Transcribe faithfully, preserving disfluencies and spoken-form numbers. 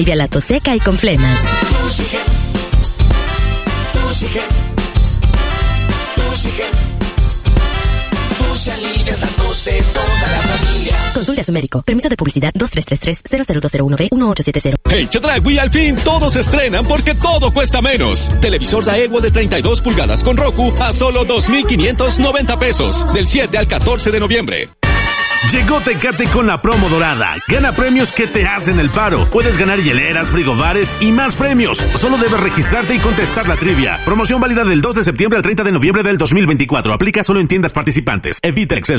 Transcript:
Alivia la tos seca y con flemas. Tusiget. Tusiget. Tusiget. Tusi alivia la tos de toda la familia. Consulte a su médico. Permiso de publicidad dos tres tres tres cero cero dos cero uno B uno ocho siete cero. En Chedragui al fin todos se estrenan porque todo cuesta menos. Televisor Daewoo de treinta y dos pulgadas con Roku a solo dos mil quinientos noventa pesos. Del siete al catorce de noviembre. Llegó Tecate con la promo dorada. Gana premios que te hacen el paro. Puedes ganar hieleras, frigobares y más premios. Solo debes registrarte y contestar la trivia. Promoción válida del dos de septiembre al treinta de noviembre del dos mil veinticuatro. Aplica solo en tiendas participantes. Evita exceso.